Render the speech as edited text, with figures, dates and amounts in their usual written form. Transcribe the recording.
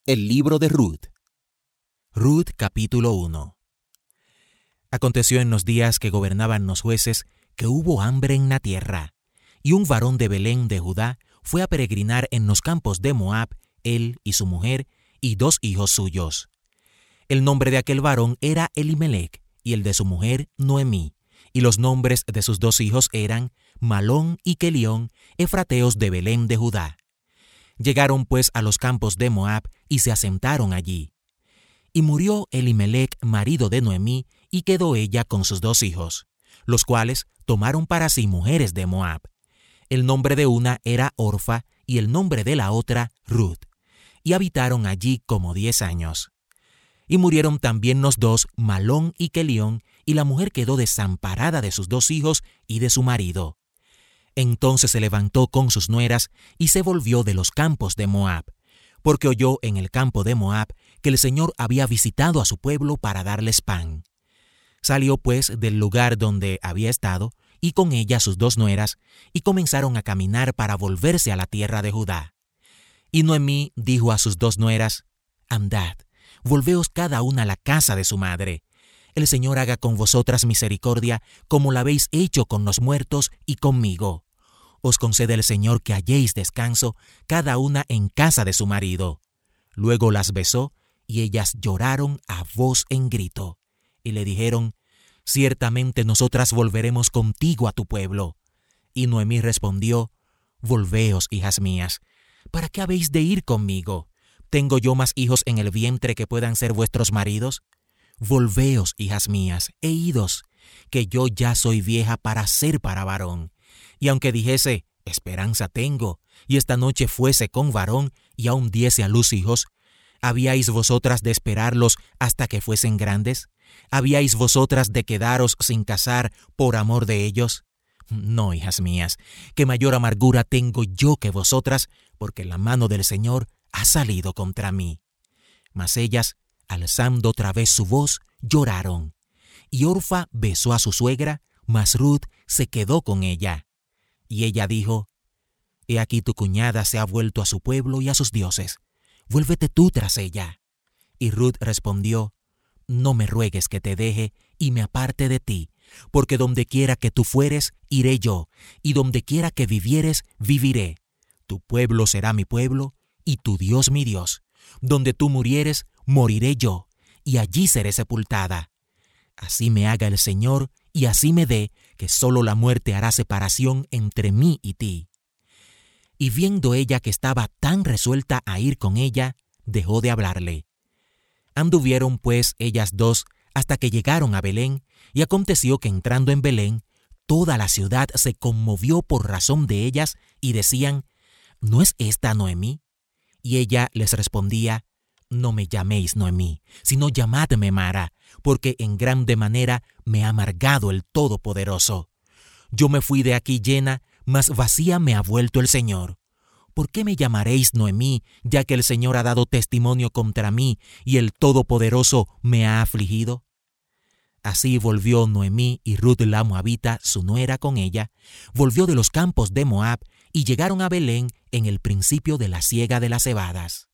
El libro de Ruth. Ruth capítulo 1. Aconteció en los días que gobernaban los jueces que hubo hambre en la tierra, y un varón de Belén de Judá fue a peregrinar en los campos de Moab, él y su mujer y 2 hijos suyos. El nombre de aquel varón era Elimelec, y el de su mujer Noemí, y los nombres de sus 2 hijos eran Malón y Kelión, efrateos de Belén de Judá. Llegaron pues a los campos de Moab y se asentaron allí. Y murió Elimelec, marido de Noemí, y quedó ella con sus 2 hijos, los cuales tomaron para sí mujeres de Moab. El nombre de una era Orfa y el nombre de la otra Ruth, y habitaron allí como 10 años. Y murieron también los 2, Malón y Kelión, y la mujer quedó desamparada de sus 2 hijos y de su marido. Entonces se levantó con sus nueras y se volvió de los campos de Moab, porque oyó en el campo de Moab que el Señor había visitado a su pueblo para darles pan. Salió pues del lugar donde había estado, y con ella sus 2 nueras, y comenzaron a caminar para volverse a la tierra de Judá. Y Noemí dijo a sus 2 nueras: Andad, volveos cada una a la casa de su madre. El Señor haga con vosotras misericordia, como la habéis hecho con los muertos y conmigo. Os concede el Señor que halléis descanso, cada una en casa de su marido. Luego las besó, y ellas lloraron a voz en grito, y le dijeron: Ciertamente nosotras volveremos contigo a tu pueblo. Y Noemí respondió: Volveos, hijas mías, ¿para qué habéis de ir conmigo? ¿Tengo yo más hijos en el vientre que puedan ser vuestros maridos? Volveos, hijas mías, e idos, que yo ya soy vieja para ser para varón. Y aunque dijese: esperanza tengo, y esta noche fuese con varón, y aún diese a luz hijos, ¿habíais vosotras de esperarlos hasta que fuesen grandes? ¿Habíais vosotras de quedaros sin casar por amor de ellos? No, hijas mías, que mayor amargura tengo yo que vosotras, porque la mano del Señor ha salido contra mí. Mas ellas, alzando otra vez su voz, lloraron. Y Orfa besó a su suegra, mas Ruth se quedó con ella. Y ella dijo: He aquí tu cuñada se ha vuelto a su pueblo y a sus dioses. Vuélvete tú tras ella. Y Ruth respondió: No me ruegues que te deje y me aparte de ti, porque donde quiera que tú fueres, iré yo, y donde quiera que vivieres, viviré. Tu pueblo será mi pueblo, y tu Dios mi Dios. Donde tú murieres, moriré yo, y allí seré sepultada. Así me haga el Señor, y así me dé, que solo la muerte hará separación entre mí y ti. Y viendo ella que estaba tan resuelta a ir con ella, dejó de hablarle. Anduvieron pues ellas 2 hasta que llegaron a Belén, y aconteció que entrando en Belén, toda la ciudad se conmovió por razón de ellas, y decían: ¿No es esta Noemí? Y ella les respondía: No me llaméis Noemí, sino llamadme Mara, porque en grande manera me ha amargado el Todopoderoso. Yo me fui de aquí llena, mas vacía me ha vuelto el Señor. ¿Por qué me llamaréis Noemí, ya que el Señor ha dado testimonio contra mí y el Todopoderoso me ha afligido? Así volvió Noemí, y Ruth la moabita, su nuera, con ella, volvió de los campos de Moab, y llegaron a Belén en el principio de la siega de las cebadas.